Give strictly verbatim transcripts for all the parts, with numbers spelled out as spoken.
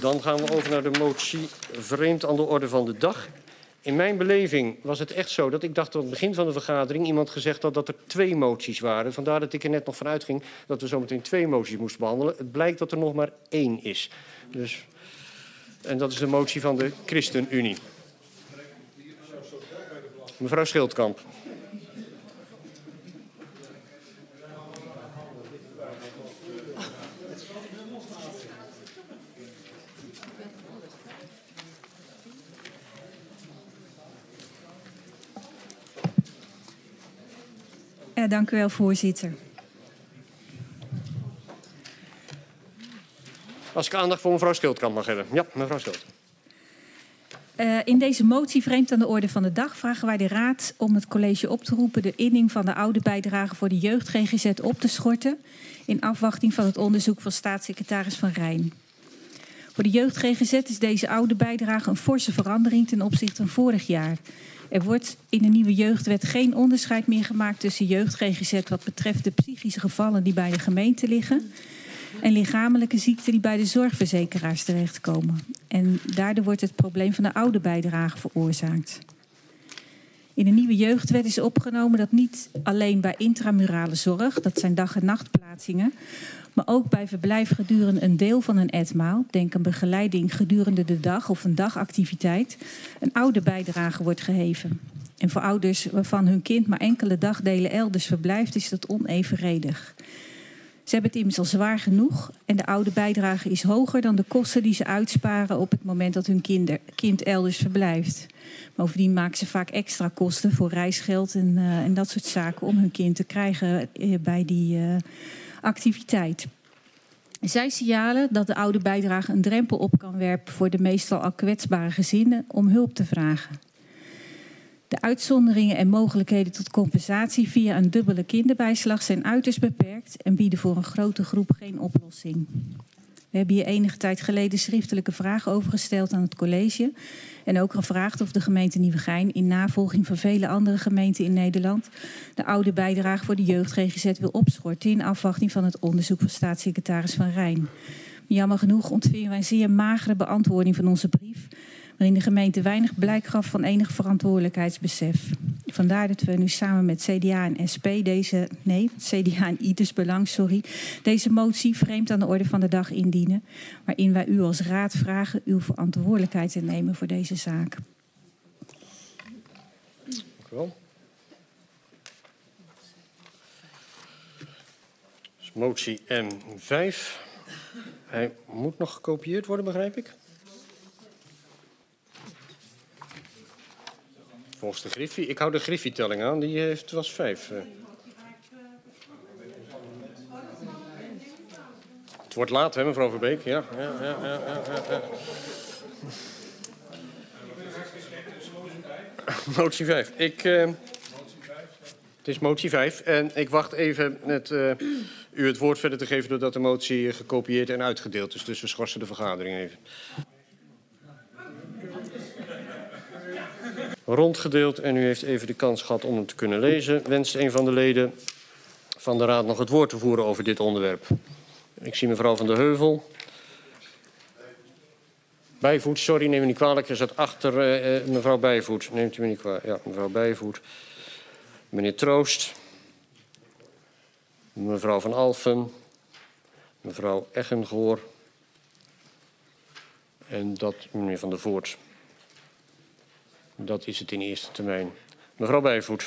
Dan gaan we over naar de motie vreemd aan de orde van de dag. In mijn beleving was het echt zo dat ik dacht aan het begin van de vergadering iemand gezegd had dat er twee moties waren. Vandaar dat ik er net nog van uitging dat we zometeen twee moties moesten behandelen. Het blijkt dat er nog maar één is. Dus, en dat is de motie van de ChristenUnie. Mevrouw Schildkamp. Ja, dank u wel, voorzitter. Als ik aandacht voor mevrouw Schildkamp mag hebben. Ja, mevrouw Schildkamp. Uh, in deze motie, vreemd aan de orde van de dag, vragen wij de Raad om het college op te roepen de inning van de oude bijdrage voor de jeugd-G G Z op te schorten in afwachting van het onderzoek van staatssecretaris Van Rijn. Voor de jeugd-G G Z is deze oude bijdrage een forse verandering ten opzichte van vorig jaar. Er wordt in de nieuwe jeugdwet geen onderscheid meer gemaakt tussen jeugd-G G Z wat betreft de psychische gevallen die bij de gemeente liggen en lichamelijke ziekten die bij de zorgverzekeraars terechtkomen. En daardoor wordt het probleem van de oude bijdrage veroorzaakt. In de nieuwe jeugdwet is opgenomen dat niet alleen bij intramurale zorg, dat zijn dag- en nachtplaatsingen, maar ook bij verblijf gedurende een deel van een etmaal, denk een begeleiding gedurende de dag of een dagactiviteit, een oude bijdrage wordt geheven. En voor ouders waarvan hun kind maar enkele dagdelen elders verblijft, is dat onevenredig. Ze hebben het immers al zwaar genoeg en de oude bijdrage is hoger dan de kosten die ze uitsparen op het moment dat hun kinder, kind elders verblijft. Bovendien maken ze vaak extra kosten voor reisgeld en, uh, en dat soort zaken om hun kind te krijgen uh, bij die uh, activiteit. Zij signalen dat de oude bijdrage een drempel op kan werpen voor de meestal al kwetsbare gezinnen om hulp te vragen. De uitzonderingen en mogelijkheden tot compensatie via een dubbele kinderbijslag zijn uiterst beperkt en bieden voor een grote groep geen oplossing. We hebben hier enige tijd geleden schriftelijke vragen over gesteld aan het college en ook gevraagd of de gemeente Nieuwegein in navolging van vele andere gemeenten in Nederland de oude bijdrage voor de jeugd-G G Z wil opschorten in afwachting van het onderzoek van staatssecretaris Van Rijn. Jammer genoeg ontvingen wij een zeer magere beantwoording van onze brief, waarin de gemeente weinig blijk gaf van enig verantwoordelijkheidsbesef. Vandaar dat we nu samen met C D A en S P deze, nee, C D A en Ieders Belang, sorry, deze motie vreemd aan de orde van de dag indienen, waarin wij u als raad vragen uw verantwoordelijkheid te nemen voor deze zaak. Dank u wel. Dus motie M vijf. Hij moet nog gekopieerd worden, begrijp ik? Volgens de Griffie. Ik hou de Griffie-telling aan. Die heeft, was vijf. Het wordt laat, hè, mevrouw Verbeek? Ja, ja, ja, ja, ja, ja. Motie vijf. Ik, uh, het is motie vijf. En ik wacht even met uh, u het woord verder te geven doordat de motie gekopieerd en uitgedeeld is. Dus we schorsen de vergadering even. Rondgedeeld en u heeft even de kans gehad om hem te kunnen lezen. Wenst een van de leden van de Raad nog het woord te voeren over dit onderwerp? Ik zie mevrouw Van der Heuvel. Bijvoet, sorry, neem me niet kwalijk. Er zat achter uh, mevrouw Bijvoet. Neemt u me niet kwalijk. Ja, mevrouw Bijvoet. Meneer Troost. Mevrouw Van Alphen. Mevrouw Eggengoor. En dat meneer Van der Voort. Dat is het in eerste termijn. Mevrouw Bijvoet.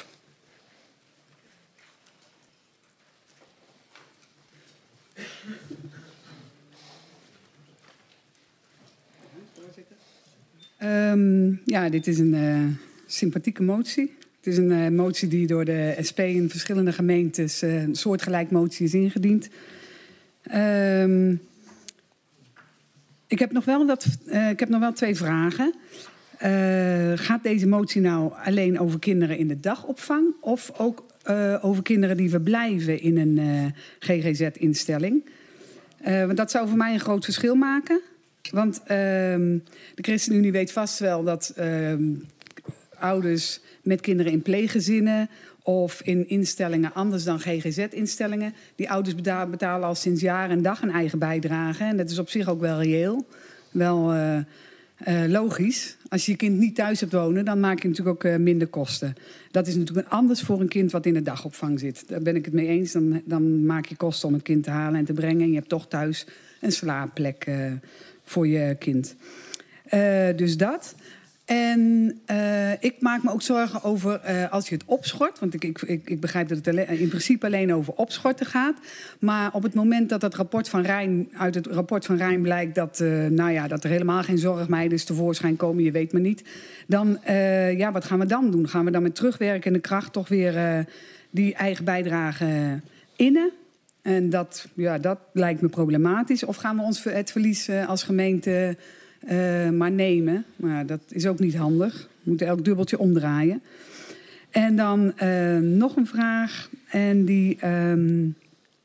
Um, ja, dit is een uh, sympathieke motie. Het is een uh, motie die door de S P in verschillende gemeentes uh, een soortgelijk motie is ingediend. Um, ik, heb nog wel dat, uh, ik heb nog wel twee vragen. Uh, gaat deze motie nou alleen over kinderen in de dagopvang of ook uh, over kinderen die verblijven in een uh, G G Z-instelling? Uh, want dat zou voor mij een groot verschil maken. Want uh, de ChristenUnie weet vast wel dat uh, ouders met kinderen in pleeggezinnen of in instellingen anders dan G G Z-instellingen, die ouders betalen al sinds jaar en dag een eigen bijdrage. En dat is op zich ook wel reëel. wel uh, uh, logisch. Als je je kind niet thuis hebt wonen, dan maak je natuurlijk ook uh, minder kosten. Dat is natuurlijk anders voor een kind wat in de dagopvang zit. Daar ben ik het mee eens. Dan, dan maak je kosten om het kind te halen en te brengen. En je hebt toch thuis een slaapplek uh, voor je kind. Uh, dus dat. En uh, ik maak me ook zorgen over uh, als je het opschort. Want ik, ik, ik, ik begrijp dat het alleen, in principe alleen over opschorten gaat. Maar op het moment dat het rapport van Rijn, uit het rapport van Rijn blijkt dat, uh, nou ja, dat er helemaal geen zorgmeiders tevoorschijn komen, je weet maar niet. Dan, uh, ja, wat gaan we dan doen? Gaan we dan met terugwerkende kracht toch weer uh, die eigen bijdrage innen? En dat, ja, dat lijkt me problematisch. Of gaan we ons het verlies uh, als gemeente Uh, maar nemen. Maar dat is ook niet handig. We moeten elk dubbeltje omdraaien. En dan uh, nog een vraag. En die, um,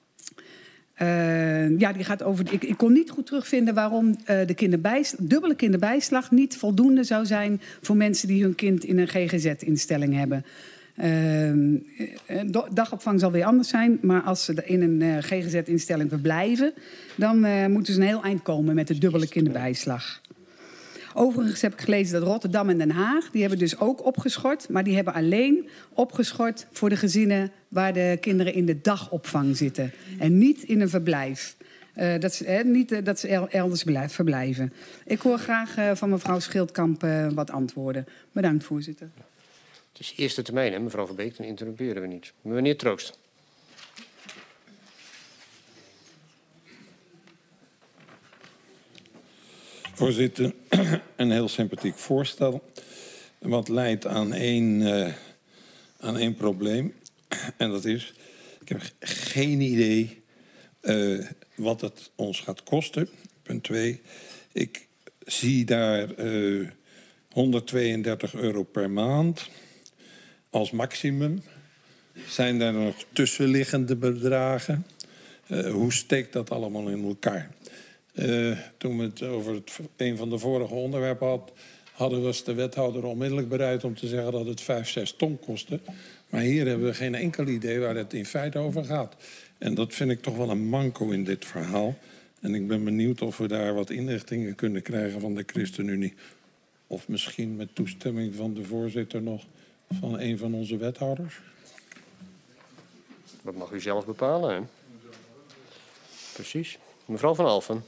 uh, ja, die gaat over... Ik, ik kon niet goed terugvinden waarom uh, de kinderbijslag, dubbele kinderbijslag niet voldoende zou zijn voor mensen die hun kind in een G G Z-instelling hebben. Uh, dagopvang zal weer anders zijn, maar als ze in een uh, G G Z-instelling verblijven, dan uh, moeten ze een heel eind komen met de dubbele kinderbijslag. Overigens heb ik gelezen dat Rotterdam en Den Haag, die hebben dus ook opgeschort, maar die hebben alleen opgeschort voor de gezinnen waar de kinderen in de dagopvang zitten en niet in een verblijf. Uh, dat ze, eh, niet uh, dat ze elders verblijven. Ik hoor graag uh, van mevrouw Schildkamp uh, wat antwoorden. Bedankt, voorzitter. Het is eerste termijn, hè, mevrouw Verbeek, dan interrumperen we niet. Meneer Troost. Voorzitter, een heel sympathiek voorstel. Wat leidt aan één, uh, aan één probleem. En dat is, ik heb geen idee uh, wat het ons gaat kosten. Punt twee, ik zie daar uh, honderdtweeëndertig euro per maand als maximum. Zijn daar nog tussenliggende bedragen? Uh, hoe steekt dat allemaal in elkaar? Uh, toen we het over het, een van de vorige onderwerpen hadden, hadden we de wethouder onmiddellijk bereid om te zeggen dat het vijf, zes ton kostte. Maar hier hebben we geen enkel idee waar het in feite over gaat. En dat vind ik toch wel een manco in dit verhaal. En ik ben benieuwd of we daar wat inlichtingen kunnen krijgen van de ChristenUnie. Of misschien met toestemming van de voorzitter nog van een van onze wethouders. Dat mag u zelf bepalen, hè? Precies. Mevrouw Van Alphen.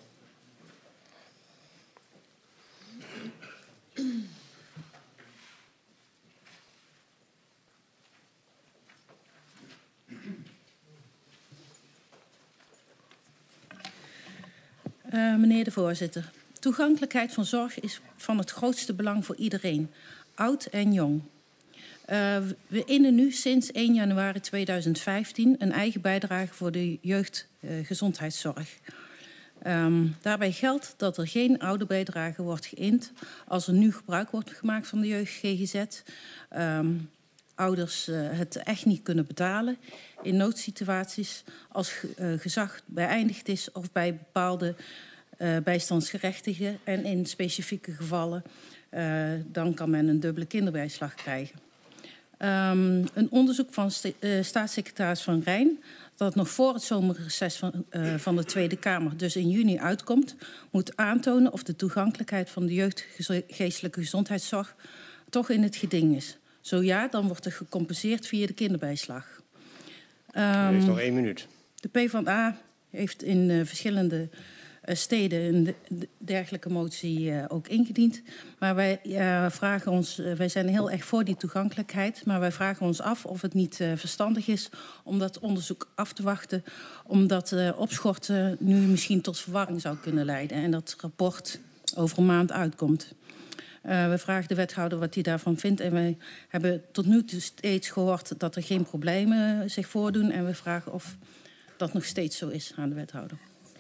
Uh, meneer de voorzitter, toegankelijkheid van zorg is van het grootste belang voor iedereen, oud en jong. Uh, we innen nu sinds één januari tweeduizend vijftien een eigen bijdrage voor de jeugdgezondheidszorg. Uh, um, daarbij geldt dat er geen oude bijdrage wordt geïnd als er nu gebruik wordt gemaakt van de jeugd-G G Z. Um, ouders uh, het echt niet kunnen betalen in noodsituaties als uh, gezag beëindigd is of bij bepaalde uh, bijstandsgerechtigden en in specifieke gevallen uh, dan kan men een dubbele kinderbijslag krijgen. Um, een onderzoek van sta uh, staatssecretaris Van Rijn, dat nog voor het zomerreces van, uh, van de Tweede Kamer, dus in juni uitkomt, moet aantonen of de toegankelijkheid van de jeugdgeestelijke gezondheidszorg toch in het geding is. Zo ja, dan wordt er gecompenseerd via de kinderbijslag. Um, Er is nog één minuut. De PvdA heeft in uh, verschillende uh, steden een de, de dergelijke motie uh, ook ingediend. Maar wij uh, vragen ons, uh, wij zijn heel erg voor die toegankelijkheid, maar wij vragen ons af of het niet uh, verstandig is om dat onderzoek af te wachten, omdat uh, opschorten nu misschien tot verwarring zou kunnen leiden en dat rapport over een maand uitkomt. Uh, we vragen de wethouder wat hij daarvan vindt. En wij hebben tot nu toe steeds gehoord dat er geen problemen zich voordoen. En we vragen of dat nog steeds zo is aan de wethouder.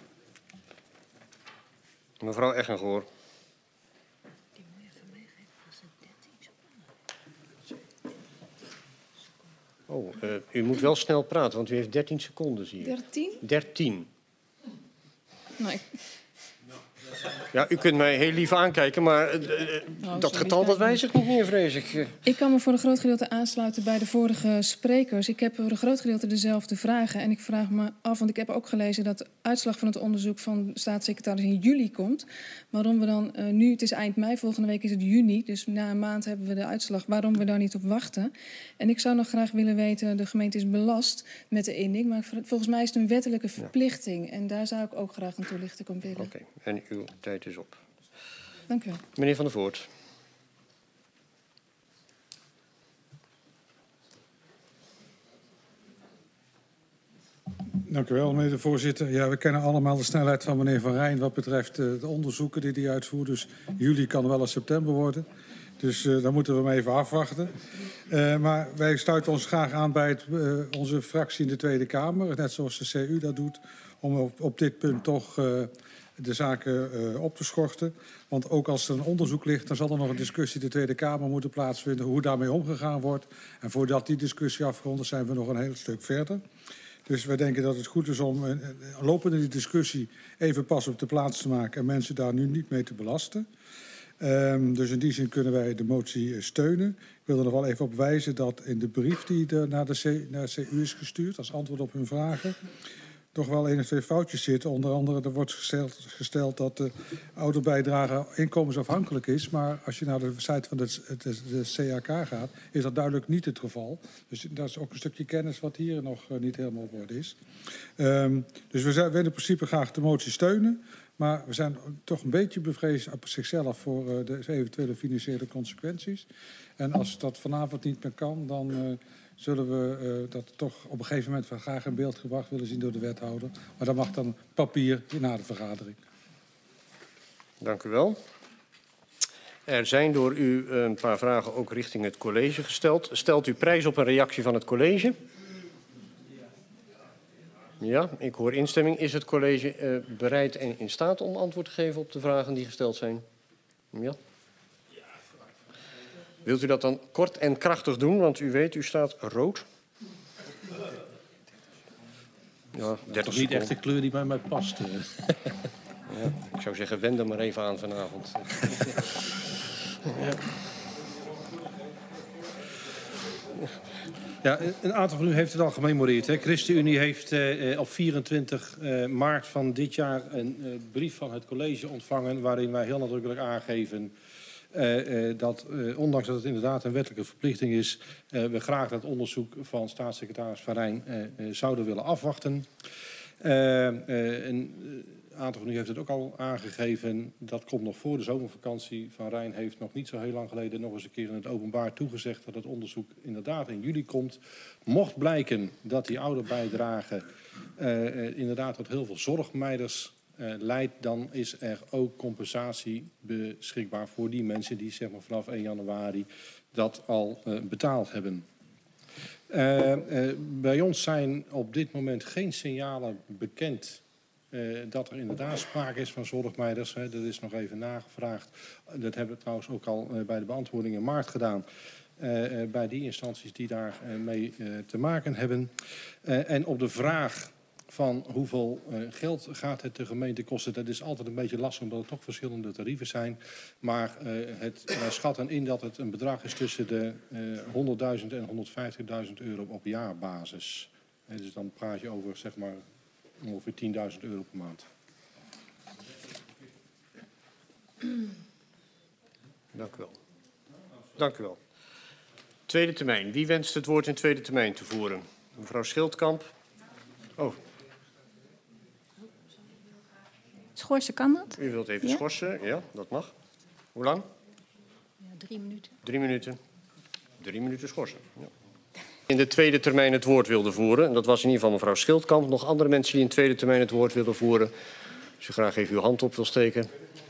Mevrouw Eggengoor. Oh, uh, u moet wel snel praten, want u heeft dertien seconden, zie je. dertien? dertien. Nee. Ja, u kunt mij heel lief aankijken, maar uh, Nou, dat zo getal lief dat ben ik wijzigt niet meer, vrees ik. Ik kan me voor een groot gedeelte aansluiten bij de vorige sprekers. Ik heb voor een groot gedeelte dezelfde vragen. En ik vraag me af, want ik heb ook gelezen dat de uitslag van het onderzoek van de staatssecretaris in juli komt. Waarom we dan uh, nu, het is eind mei, volgende week is het juni. Dus na een maand hebben we de uitslag. Waarom we daar niet op wachten. En ik zou nog graag willen weten, de gemeente is belast met de inning. Maar volgens mij is het een wettelijke verplichting. En daar zou ik ook graag een toelichting op willen. Oké, okay. En uw tijd is op. Dank u wel. Meneer Van der Voort. Dank u wel, meneer de voorzitter. Ja, we kennen allemaal de snelheid van meneer Van Rijn wat betreft uh, de onderzoeken die hij uitvoert. Dus juli kan wel eens september worden. Dus uh, daar moeten we hem even afwachten. Uh, maar wij sluiten ons graag aan bij het, uh, onze fractie in de Tweede Kamer, net zoals de C U dat doet, om op, op dit punt toch uh, de zaken uh, op te schorten. Want ook als er een onderzoek ligt, dan zal er nog een discussie in de Tweede Kamer moeten plaatsvinden hoe daarmee omgegaan wordt. En voordat die discussie afgerond is, zijn we nog een heel stuk verder. Dus wij denken dat het goed is om een lopende discussie even pas op de plaats te maken en mensen daar nu niet mee te belasten. Um, dus in die zin kunnen wij de motie steunen. Ik wil er nog wel even op wijzen dat in de brief die de, naar, de C, naar de C U is gestuurd als antwoord op hun vragen toch wel één of twee foutjes zitten. Onder andere er wordt gesteld, gesteld dat de ouderbijdrage inkomensafhankelijk is. Maar als je naar de site van de, de, de C A K gaat, is dat duidelijk niet het geval. Dus dat is ook een stukje kennis wat hier nog uh, niet helemaal op orde is. Um, dus we zijn, willen in principe graag de motie steunen. Maar we zijn toch een beetje bevreesd op zichzelf voor uh, de eventuele financiële consequenties. En als dat vanavond niet meer kan, dan uh, zullen we uh, dat toch op een gegeven moment graag in beeld gebracht willen zien door de wethouder. Maar dat mag dan papier na de vergadering. Dank u wel. Er zijn door u een paar vragen ook richting het college gesteld. Stelt u prijs op een reactie van het college? Ja, ik hoor instemming. Is het college uh, bereid en in staat om antwoord te geven op de vragen die gesteld zijn? Ja. Wilt u dat dan kort en krachtig doen? Want u weet, u staat rood. Ja, dat is niet echt de kleur die bij mij past. Ja, ik zou zeggen, wend er maar even aan vanavond. Ja. Ja, een aantal van u heeft het al gememoreerd. Hè. ChristenUnie heeft eh, op vierentwintig maart van dit jaar een eh, brief van het college ontvangen, waarin wij heel nadrukkelijk aangeven uh, uh, dat, uh, ondanks dat het inderdaad een wettelijke verplichting is, uh, we graag dat onderzoek van staatssecretaris Van Rijn uh, uh, zouden willen afwachten. Uh, uh, een aantal van u heeft het ook al aangegeven. Dat komt nog voor de zomervakantie. Van Rijn heeft nog niet zo heel lang geleden nog eens een keer in het openbaar toegezegd dat het onderzoek inderdaad in juli komt. Mocht blijken dat die ouderbijdrage uh, uh, inderdaad tot heel veel zorgmeiders uh, leidt, dan is er ook compensatie beschikbaar voor die mensen die zeg maar vanaf één januari dat al uh, betaald hebben. Uh, uh, bij ons zijn op dit moment geen signalen bekend Uh, dat er inderdaad sprake is van zorgmeiders. Hè. Dat is nog even nagevraagd. Dat hebben we trouwens ook al uh, bij de beantwoording in maart gedaan. Uh, uh, bij die instanties die daar uh, mee uh, te maken hebben. Uh, en op de vraag van hoeveel uh, geld gaat het de gemeente kosten, dat is altijd een beetje lastig omdat er toch verschillende tarieven zijn. Maar uh, het, wij schatten in dat het een bedrag is tussen de uh, honderdduizend en honderdvijftigduizend euro op jaarbasis. En dus dan praat je over zeg maar ongeveer tienduizend euro per maand. Dank u wel. Dank u wel. Tweede termijn. Wie wenst het woord in tweede termijn te voeren? Mevrouw Schildkamp. Oh. Schorsen, kan dat? U wilt even ja? schorsen? Ja, dat mag. Hoe lang? Ja, drie minuten. Drie minuten. Drie minuten schorsen. Ja. In de tweede termijn het woord wilde voeren. En dat was in ieder geval mevrouw Schildkamp. Nog andere mensen die in de tweede termijn het woord willen voeren. Als u graag even uw hand op wil steken.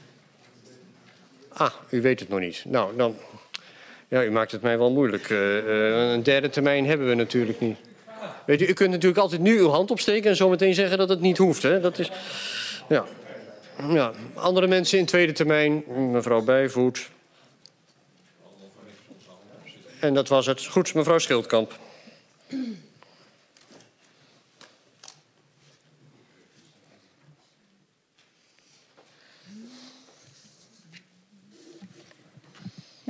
Ah, u weet het nog niet. Nou, dan... Ja, u maakt het mij wel moeilijk. Uh, uh, een derde termijn hebben we natuurlijk niet. Weet u, u kunt natuurlijk altijd nu uw hand opsteken en zo meteen zeggen dat het niet hoeft. Hè? Dat is... Ja. Ja. Andere mensen in tweede termijn. Mevrouw Bijvoet. En dat was het. Goed, mevrouw Schildkamp.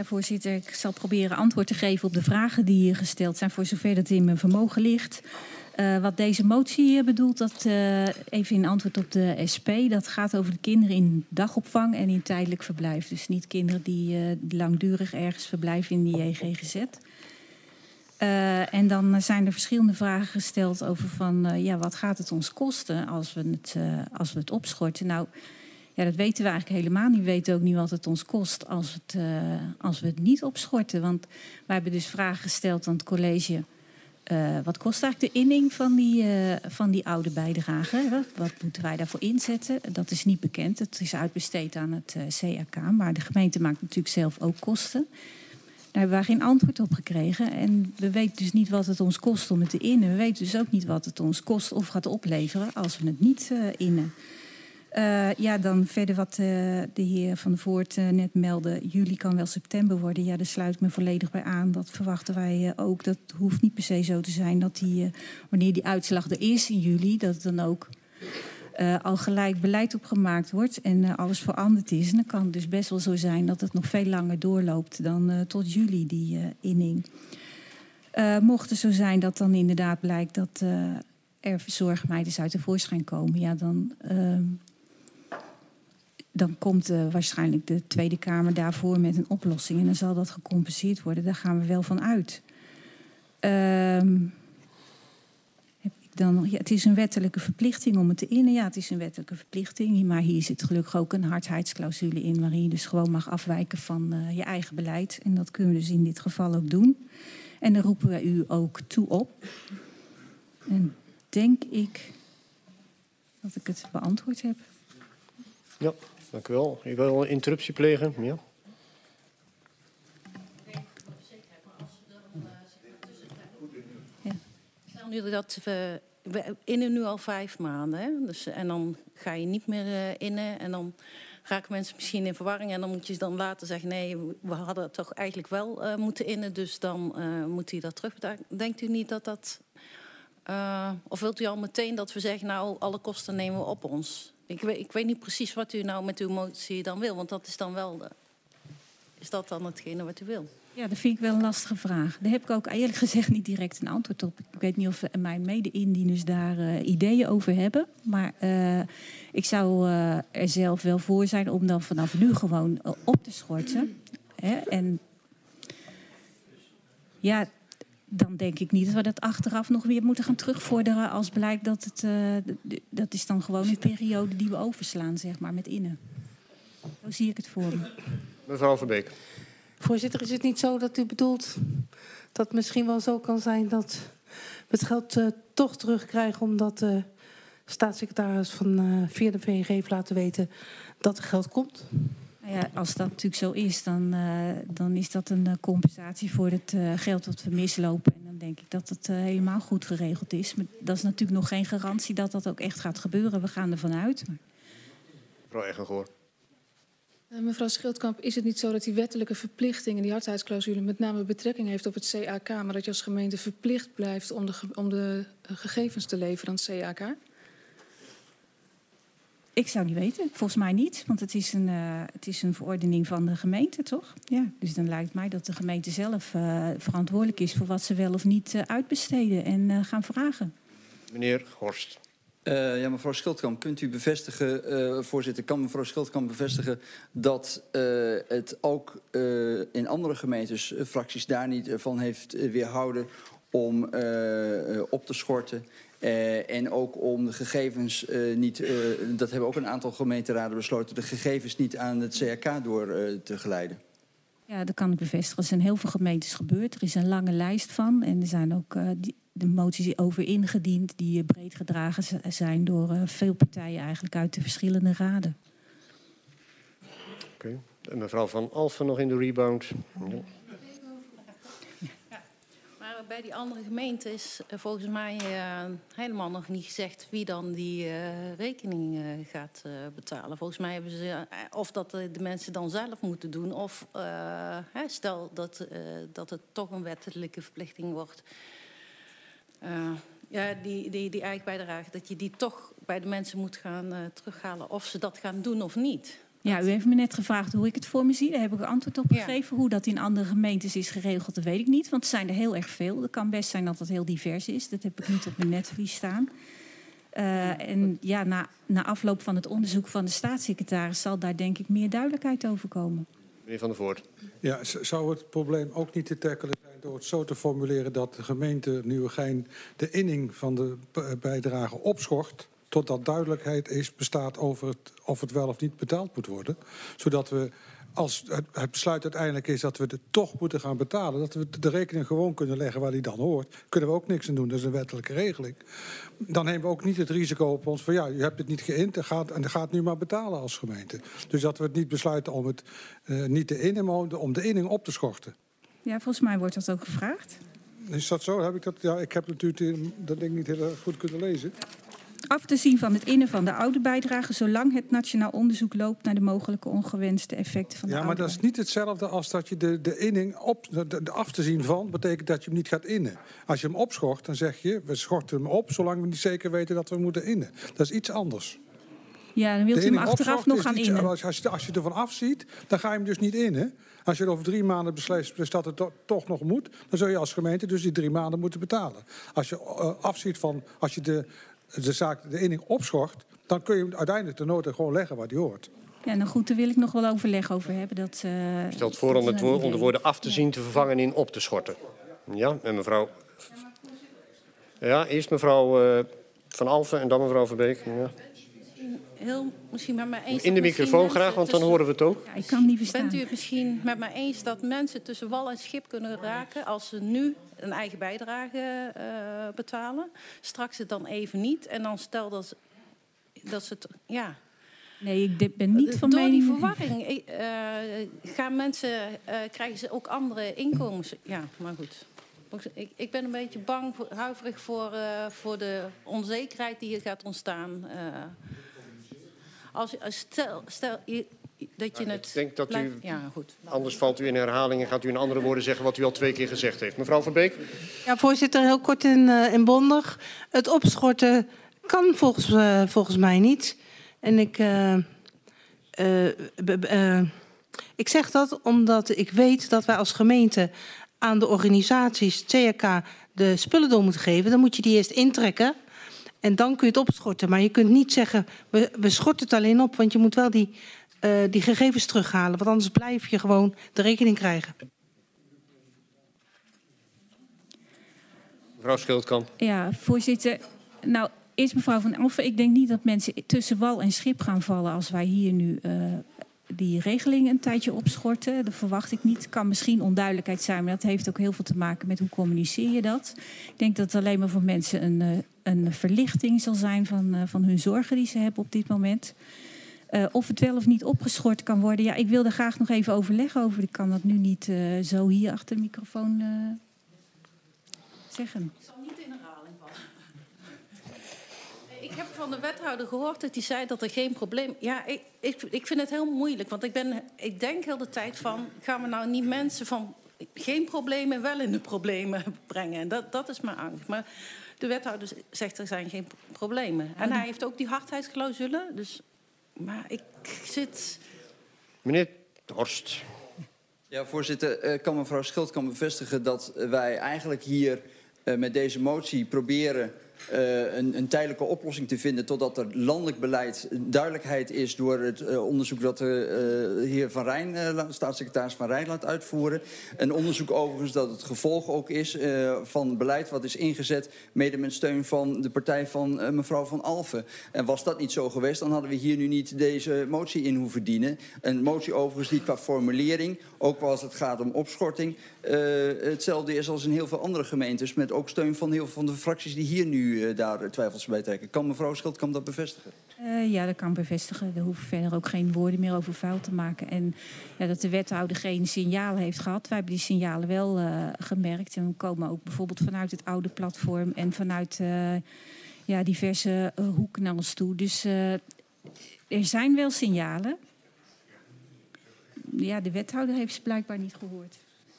Ja, voorzitter, ik zal proberen antwoord te geven op de vragen die hier gesteld zijn, voor zover dat in mijn vermogen ligt. Uh, wat deze motie bedoelt, dat uh, even in antwoord op de S P, dat gaat over de kinderen in dagopvang en in tijdelijk verblijf. Dus niet kinderen die uh, langdurig ergens verblijven in de J G G Z. Uh, en dan zijn er verschillende vragen gesteld over van, uh, ja, wat gaat het ons kosten als we het, uh, als we het opschorten? Nou, ja, dat weten we eigenlijk helemaal niet. We weten ook niet wat het ons kost als, het, uh, als we het niet opschorten. Want wij hebben dus vragen gesteld aan het college. Uh, wat kost eigenlijk de inning van die, uh, van die oude bijdrage? Wat, wat moeten wij daarvoor inzetten? Dat is niet bekend. Het is uitbesteed aan het uh, C A K. Maar de gemeente maakt natuurlijk zelf ook kosten. Daar hebben wij geen antwoord op gekregen. En we weten dus niet wat het ons kost om het te innen. We weten dus ook niet wat het ons kost of gaat opleveren als we het niet uh, innen. Uh, ja, dan verder wat uh, de heer Van der Voort uh, net meldde. Juli kan wel september worden. Ja, daar sluit ik me volledig bij aan. Dat verwachten wij uh, ook. Dat hoeft niet per se zo te zijn dat die, uh, wanneer die uitslag er is in juli, dat het dan ook uh, al gelijk beleid op gemaakt wordt en uh, alles veranderd is. En dan kan het dus best wel zo zijn dat het nog veel langer doorloopt dan uh, tot juli, die uh, inning. Uh, mocht het zo zijn dat dan inderdaad blijkt dat uh, er zorgmeiders uit de voorschijn komen, ja, dan Uh, Dan komt uh, waarschijnlijk de Tweede Kamer daarvoor met een oplossing. En dan zal dat gecompenseerd worden. Daar gaan we wel van uit. Uh, heb ik dan, ja, het is een wettelijke verplichting om het te innen. Ja, het is een wettelijke verplichting. Maar hier zit gelukkig ook een hardheidsclausule in, waarin je dus gewoon mag afwijken van uh, je eigen beleid. En dat kunnen we dus in dit geval ook doen. En daar roepen wij u ook toe op. En denk ik dat ik het beantwoord heb. Ja. Dank u wel. Ik wil een interruptie plegen. Ja. Stel nu dat we, we innen nu al vijf maanden. Hè? Dus, en dan ga je niet meer uh, innen. En dan raken mensen misschien in verwarring. En dan moet je dan later zeggen, nee, we hadden toch eigenlijk wel uh, moeten innen. Dus dan uh, moet hij dat terugbetalen. Denkt u niet dat dat Uh, of wilt u al meteen dat we zeggen, nou, alle kosten nemen we op ons? Ik weet, ik weet niet precies wat u nou met uw motie dan wil. Want dat is dan wel de, is dat dan hetgene wat u wil? Ja, dat vind ik wel een lastige vraag. Daar heb ik ook eerlijk gezegd niet direct een antwoord op. Ik weet niet of mijn mede-indieners daar uh, ideeën over hebben. Maar uh, ik zou uh, er zelf wel voor zijn om dan vanaf nu gewoon uh, op te schorten. Hè? En ja, dan denk ik niet dat we dat achteraf nog weer moeten gaan terugvorderen als blijkt dat het, uh, dat is dan gewoon een periode die we overslaan, zeg maar, met innen. Zo zie ik het voor me. Mevrouw Verbeek. Voorzitter, is het niet zo dat u bedoelt dat het misschien wel zo kan zijn dat we het geld uh, toch terugkrijgen omdat de staatssecretaris van uh, via de V N G heeft laten weten dat er geld komt? Nou ja, als dat natuurlijk zo is, dan, uh, dan is dat een uh, compensatie voor het uh, geld dat we mislopen. En dan denk ik dat het uh, helemaal goed geregeld is. Maar dat is natuurlijk nog geen garantie dat dat ook echt gaat gebeuren. We gaan ervan uit. Maar... Mevrouw Eggengoor. Uh, mevrouw Schildkamp, is het niet zo dat die wettelijke verplichting en die hardheidsclausule met name betrekking heeft op het C A K, maar dat je als gemeente verplicht blijft om de, om de uh, gegevens te leveren aan het C A K? Ik zou niet weten. Volgens mij niet. Want het is een, uh, het is een verordening van de gemeente, toch? Ja. Dus dan lijkt mij dat de gemeente zelf uh, verantwoordelijk is voor wat ze wel of niet uh, uitbesteden en uh, gaan vragen. Meneer Horst. Uh, ja, mevrouw Schildkamp, kunt u bevestigen, uh, voorzitter, kan mevrouw Schildkamp bevestigen dat uh, het ook uh, in andere gemeentes, uh, fracties daar niet uh, van heeft uh, weerhouden om uh, uh, op te schorten? Uh, en ook om de gegevens uh, niet, uh, dat hebben ook een aantal gemeenteraden besloten, de gegevens niet aan het C A K door uh, te geleiden. Ja, dat kan ik bevestigen. Er zijn heel veel gemeentes gebeurd. Er is een lange lijst van. En er zijn ook uh, die, de moties over ingediend die uh, breed gedragen zijn door uh, veel partijen eigenlijk uit de verschillende raden. Oké. Okay. Mevrouw Van Alphen nog in de rebound. Ja. Bij die andere gemeenten is uh, volgens mij uh, helemaal nog niet gezegd wie dan die uh, rekening uh, gaat uh, betalen. Volgens mij hebben ze, uh, of dat uh, de mensen dan zelf moeten doen, of uh, hè, stel dat, uh, dat het toch een wettelijke verplichting wordt. Uh, ja, die, die, die eigen bijdrage, dat je die toch bij de mensen moet gaan uh, terughalen of ze dat gaan doen of niet. Ja, u heeft me net gevraagd hoe ik het voor me zie. Daar heb ik een antwoord op gegeven. Ja. Hoe dat in andere gemeentes is geregeld, dat weet ik niet. Want er zijn er heel erg veel. Het kan best zijn dat het heel divers is. Dat heb ik niet op mijn netvlies staan. Uh, en ja, na, na afloop van het onderzoek van de staatssecretaris zal daar denk ik meer duidelijkheid over komen. Meneer Van der Voort. Ja, zou het probleem ook niet te tackelen zijn door het zo te formuleren dat de gemeente Nieuwegein de inning van de bijdrage opschort, totdat duidelijkheid is, bestaat over het, of het wel of niet betaald moet worden. Zodat we, als het, het besluit uiteindelijk is dat we het toch moeten gaan betalen, dat we de rekening gewoon kunnen leggen waar die dan hoort. Kunnen we ook niks aan doen, dat is een wettelijke regeling. Dan nemen we ook niet het risico op ons van ja, u hebt het niet geïnd en gaat, en gaat nu maar betalen als gemeente. Dus dat we het niet besluiten om het uh, niet te innen, maar om de inning op te schorten. Ja, volgens mij wordt dat ook gevraagd. Is dat zo? Heb ik dat? Ja, ik heb natuurlijk dat ding niet heel goed kunnen lezen. Af te zien van het innen van de oude bijdrage, zolang het nationaal onderzoek loopt naar de mogelijke ongewenste effecten van de ja, oude. Ja, maar dat is niet hetzelfde als dat je de, de inning op, de, de af te zien van, betekent dat je hem niet gaat innen. Als je hem opschort, dan zeg je, we schorten hem op, zolang we niet zeker weten dat we moeten innen. Dat is iets anders. Ja, dan wilt u hem achteraf nog gaan innen. Als, als, je, als je ervan afziet, dan ga je hem dus niet innen. Als je over drie maanden beslist dat het to, toch nog moet, dan zul je als gemeente dus die drie maanden moeten betalen. Als je uh, afziet van, als je de, de zaak, de inning opschort, dan kun je hem uiteindelijk de noten gewoon leggen waar die hoort. Ja, nou goed, daar wil ik nog wel overleg over hebben. Dat, uh, stelt voor om het woord, om de woorden af te zien te vervangen in op te schorten. Ja, en mevrouw. Ja, eerst mevrouw uh, Van Alphen en dan mevrouw Verbeek. Ja. Heel misschien met mij eens. In de microfoon graag, want dan horen we het ook. Ja, ik kan niet verstaan. Bent u het misschien met mij eens dat mensen tussen wal en schip kunnen raken als ze nu een eigen bijdrage uh, betalen, straks het dan even niet en dan stel dat ze, dat ze het, ja. Nee, ik ben niet van Door mening. die verwarring uh, gaan mensen, uh, krijgen ze ook andere inkomens. Ja, maar goed. Ik, ik ben een beetje bang, huiverig voor, uh, voor de onzekerheid die hier gaat ontstaan. Uh, als, stel, stel je, dat je nou, het. Ik denk dat blijft, u. Ja, goed. Anders valt u in herhaling en gaat u in andere woorden zeggen wat u al twee keer gezegd heeft. Mevrouw Verbeek. Ja, voorzitter, heel kort en, uh, en bondig. Het opschorten kan volgens, uh, volgens mij niet. En ik. Uh, uh, uh, ik zeg dat omdat ik weet dat wij als gemeente aan de organisaties, C H K, de spullen door moeten geven. Dan moet je die eerst intrekken. En dan kun je het opschorten. Maar je kunt niet zeggen, we, we schorten het alleen op. Want je moet wel die, uh, die gegevens terughalen. Want anders blijf je gewoon de rekening krijgen. Mevrouw Schildkamp. Ja, voorzitter. Nou, eerst mevrouw Van Alphen. Ik denk niet dat mensen tussen wal en schip gaan vallen als wij hier nu uh, die regeling een tijdje opschorten. Dat verwacht ik niet. Kan misschien onduidelijkheid zijn, maar dat heeft ook heel veel te maken met hoe communiceer je dat. Ik denk dat het alleen maar voor mensen een, uh, een verlichting zal zijn van, uh, van hun zorgen die ze hebben op dit moment. Uh, of het wel of niet opgeschort kan worden. Ja, ik wilde graag nog even overleggen over. Ik kan dat nu niet uh, zo hier achter de microfoon uh, zeggen. Ik zal niet in herhaling vallen. Ik heb van de wethouder gehoord dat hij zei dat er geen probleem... Ja, ik, ik, ik vind het heel moeilijk. Want ik, ben, ik denk heel de tijd van... gaan we nou niet mensen van geen problemen wel in de problemen brengen? En dat, dat is mijn angst. Maar de wethouder zegt er zijn geen problemen. En hij heeft ook die hardheidsclausule. Dus, maar ik zit... Meneer Horst. Ja, voorzitter, kan mevrouw Schildkamp bevestigen dat wij eigenlijk hier uh, met deze motie proberen uh, een, een tijdelijke oplossing te vinden totdat er landelijk beleid duidelijkheid is door het uh, onderzoek dat de uh, heer Van Rijn, uh, staatssecretaris Van Rijn laat uitvoeren. Een onderzoek overigens dat het gevolg ook is uh, van beleid wat is ingezet, mede met steun van de partij van uh, mevrouw Van Alphen. En was dat niet zo geweest, dan hadden we hier nu niet deze motie in hoeven dienen. Een motie overigens die qua formulering, ook als het gaat om opschorting, uh, hetzelfde is als in heel veel andere gemeentes, met ook steun van heel veel van de fracties die hier nu uh, daar twijfels bij trekken. Kan mevrouw Schildkamp dat bevestigen? Uh, ja, dat kan ik bevestigen. Er hoeven verder ook geen woorden meer over vuil te maken. En ja, dat de wethouder geen signalen heeft gehad. Wij hebben die signalen wel uh, gemerkt. En we komen ook bijvoorbeeld vanuit het oude platform en vanuit uh, ja, diverse uh, hoeken naar ons toe. Dus uh, er zijn wel signalen. Ja, de wethouder heeft ze blijkbaar niet gehoord.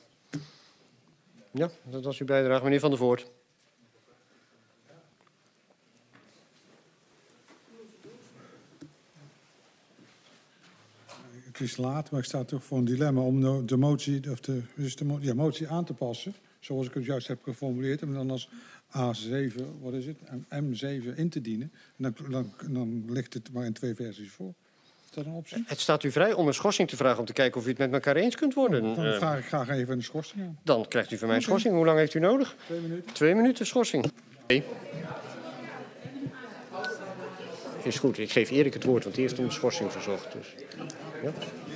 Ja, dat was uw bijdrage. Meneer Van der Voort. het is laat, maar ik sta toch voor een dilemma om no- de motie, of de, dus de mo- ja, motie aan te passen. Zoals ik het juist heb geformuleerd. En dan als A zeven, wat is het, M zeven in te dienen. En dan, dan, dan ligt het maar in twee versies voor. Is dat een optie? Het staat u vrij om een schorsing te vragen om te kijken of u het met elkaar eens kunt worden. Dan Uh, vraag ik graag even een schorsing aan. dan krijgt u van mij een Oké. schorsing. Hoe lang heeft u nodig? Twee minuten. Twee minuten schorsing. Nee. Is goed, ik geef Erik het woord, want die heeft om de schorsing verzocht. Dus. Ja.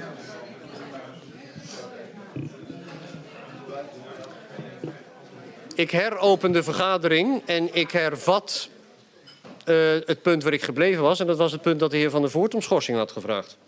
Ik heropen de vergadering en ik hervat uh, het punt waar ik gebleven was. En dat was het punt dat de heer Van der Voort om schorsing had gevraagd.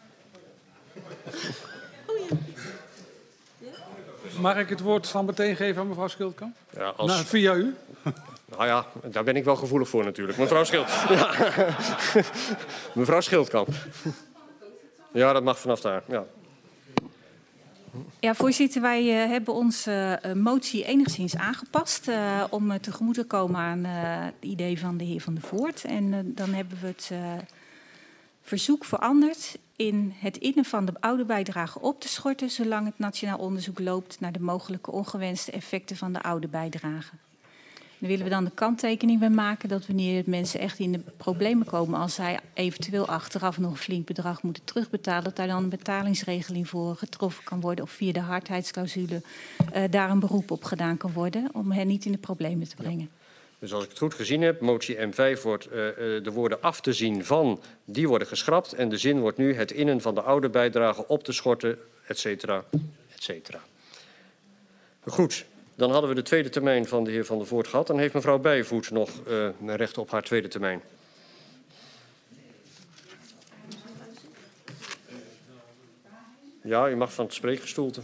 Mag ik het woord van meteen geven aan mevrouw Schildkamp? Ja, als... Nou, via u. Nou ja, daar ben ik wel gevoelig voor natuurlijk. Mevrouw Schild. Ja. Mevrouw Schildkamp. Ja, dat mag vanaf daar. Ja. Ja, voorzitter, wij uh, hebben onze uh, motie enigszins aangepast uh, om uh, tegemoet te komen aan uh, het idee van de heer Van der Voort. En uh, dan hebben we het uh, verzoek veranderd in het innen van de oude bijdrage op te schorten, zolang het nationaal onderzoek loopt naar de mogelijke ongewenste effecten van de oude bijdrage. Dan willen we dan de kanttekening bij maken dat wanneer mensen echt in de problemen komen, als zij eventueel achteraf nog een flink bedrag moeten terugbetalen, dat daar dan een betalingsregeling voor getroffen kan worden of via de hardheidsclausule uh, daar een beroep op gedaan kan worden om hen niet in de problemen te brengen. Ja. Dus als ik het goed gezien heb, motie M vijf wordt uh, uh, de woorden af te zien van, die worden geschrapt en de zin wordt nu het innen van de oude bijdrage op te schorten, et cetera, et cetera. Goed. Dan hadden we de tweede termijn van de heer Van der Voort gehad. Dan heeft mevrouw Bijvoet nog uh, recht op haar tweede termijn. Ja, u mag van het spreekgestoelte.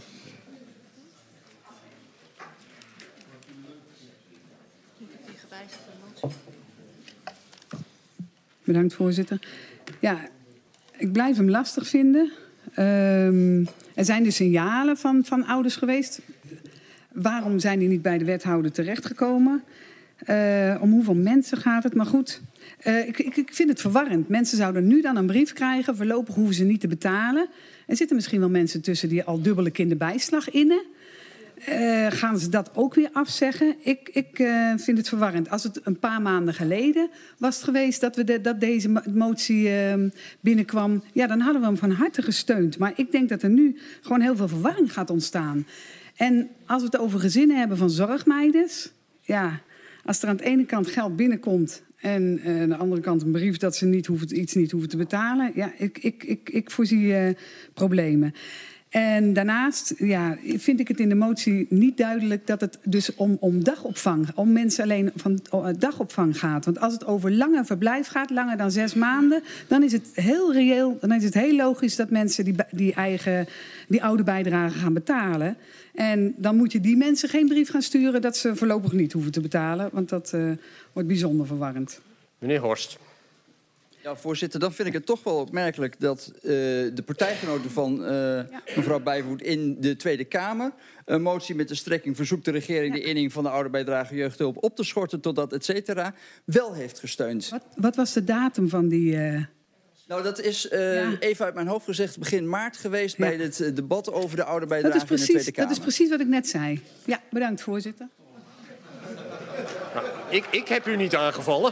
Bedankt, voorzitter. Ja, ik blijf hem lastig vinden. Um, er zijn dus signalen van, van ouders geweest. Waarom zijn die niet bij de wethouder terechtgekomen? Uh, om hoeveel mensen gaat het? Maar goed, uh, ik, ik, ik vind het verwarrend. Mensen zouden nu dan een brief krijgen. Voorlopig hoeven ze niet te betalen. Er zitten misschien wel mensen tussen die al dubbele kinderbijslag innen. Uh, gaan ze dat ook weer afzeggen? Ik, ik uh, vind het verwarrend. Als het een paar maanden geleden was geweest dat, we de, dat deze motie uh, binnenkwam, ja, dan hadden we hem van harte gesteund. Maar ik denk dat er nu gewoon heel veel verwarring gaat ontstaan. En als we het over gezinnen hebben van zorgmeiders, ja, als er aan de ene kant geld binnenkomt en uh, aan de andere kant een brief dat ze niet hoeven, iets niet hoeven te betalen, ja, ik, ik, ik, ik voorzie uh, problemen. En daarnaast ja, vind ik het in de motie niet duidelijk dat het dus om, om dagopvang, om mensen alleen van uh, dagopvang gaat. Want als het over langer verblijf gaat, langer dan zes maanden, dan is het heel reëel, dan is het heel logisch dat mensen die, die eigen, die oude bijdrage gaan betalen. En dan moet je die mensen geen brief gaan sturen dat ze voorlopig niet hoeven te betalen, want dat uh, wordt bijzonder verwarrend. Meneer Horst. Ja, voorzitter, dan vind ik het toch wel opmerkelijk dat uh, de partijgenoten van uh, ja. mevrouw Bijvoet in de Tweede Kamer een motie met de strekking verzoekt de regering ja. de inning van de oude bijdrage jeugdhulp op te schorten totdat et cetera wel heeft gesteund. Wat, wat was de datum van die... Uh... Nou, dat is uh, ja. even uit mijn hoofd gezegd begin maart geweest ja. bij het uh, debat over de oude bijdrage precies, in de Tweede Kamer. Dat is precies wat ik net zei. Ja, bedankt, voorzitter. Nou, ik, ik heb u niet aangevallen.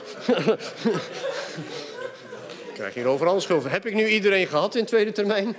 Ik krijg hier overal schuld. Heb ik nu iedereen gehad in tweede termijn?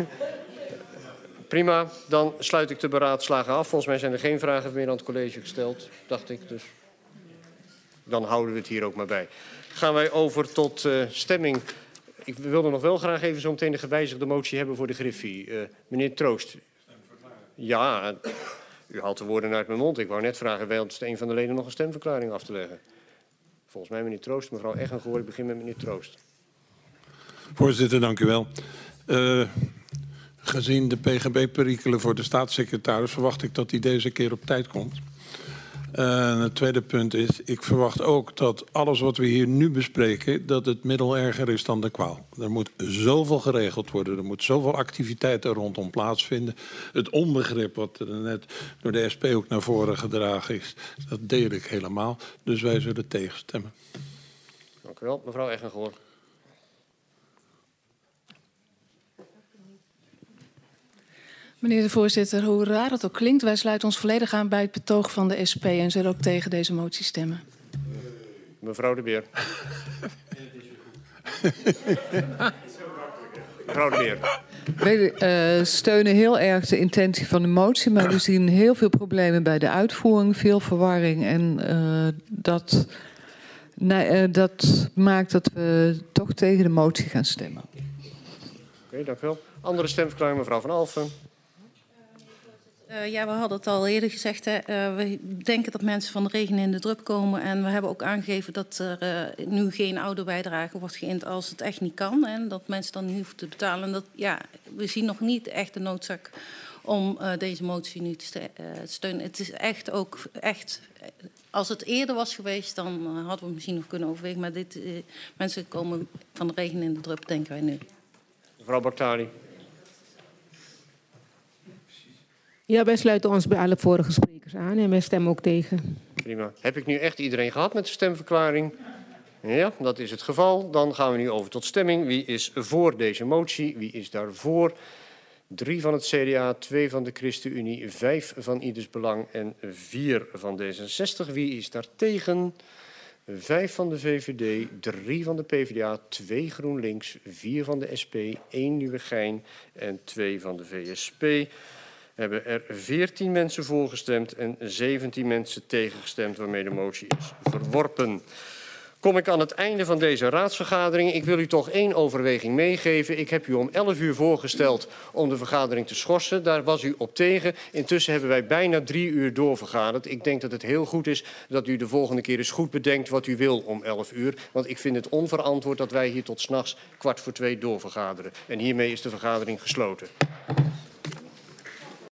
Prima, dan sluit ik de beraadslagen af. Volgens mij zijn er geen vragen meer aan het college gesteld, dacht ik. Dus dan houden we het hier ook maar bij. Gaan wij over tot uh, stemming. Ik wilde nog wel graag even zo meteen de gewijzigde motie hebben voor de Griffie. Uh, meneer Troost. Ja, uh, u haalt de woorden uit mijn mond. Ik wou net vragen, wenst een van de leden nog een stemverklaring af te leggen? Volgens mij meneer Troost, mevrouw Eggengoor. Ik begin met meneer Troost. Voorzitter, dank u wel. Uh, gezien de P G B-perikelen voor de staatssecretaris verwacht ik dat hij deze keer op tijd komt. Uh, het tweede punt is, ik verwacht ook dat alles wat we hier nu bespreken, dat het middel erger is dan de kwaal. Er moet zoveel geregeld worden, er moet zoveel activiteiten rondom plaatsvinden. Het onbegrip wat er net door de S P ook naar voren gedragen is, dat deel ik helemaal. Dus wij zullen tegenstemmen. Dank u wel, mevrouw Eggengoor. Meneer de voorzitter, hoe raar het ook klinkt, wij sluiten ons volledig aan bij het betoog van de S P en zullen ook tegen deze motie stemmen. Mevrouw De Beer. Mevrouw De Beer. Wij uh, steunen heel erg de intentie van de motie, maar we zien heel veel problemen bij de uitvoering, veel verwarring. En uh, dat, nee, uh, dat maakt dat we toch tegen de motie gaan stemmen. Oké, okay, dank u wel. Andere stemverklaring, mevrouw Van Alphen. Uh, ja, we hadden het al eerder gezegd. Hè. Uh, we denken dat mensen van de regen in de drup komen. En we hebben ook aangegeven dat er uh, nu geen ouderbijdrage wordt geïnd als het echt niet kan. En dat mensen dan niet hoeven te betalen. En dat, ja, we zien nog niet echt de noodzaak om uh, deze motie nu te uh, steunen. Het is echt ook echt... Als het eerder was geweest, dan uh, hadden we het misschien nog kunnen overwegen. Maar dit, uh, mensen komen van de regen in de drup, denken wij nu. Mevrouw Baktari. Ja, wij sluiten ons bij alle vorige sprekers aan en wij stemmen ook tegen. Prima. Heb ik nu echt iedereen gehad met de stemverklaring? Ja, dat is het geval. Dan gaan we nu over tot stemming. Wie is voor deze motie? Wie is daarvoor? Drie van het C D A, twee van de ChristenUnie, vijf van Ieders Belang en vier van D zesenzestig. Wie is daar tegen? Vijf van de V V D, drie van de P v d A, twee GroenLinks, vier van de S P, één Nieuwegein en twee van de V S P. Hebben er veertien mensen voorgestemd en zeventien mensen tegengestemd, waarmee de motie is verworpen. Kom ik aan het einde van deze raadsvergadering. Ik wil u toch één overweging meegeven. Ik heb u om elf uur voorgesteld om de vergadering te schorsen. Daar was u op tegen. Intussen hebben wij bijna drie uur doorvergaderd. Ik denk dat het heel goed is dat u de volgende keer eens goed bedenkt wat u wil om elf uur. Want ik vind het onverantwoord dat wij hier tot 's nachts kwart voor twee doorvergaderen. En hiermee is de vergadering gesloten.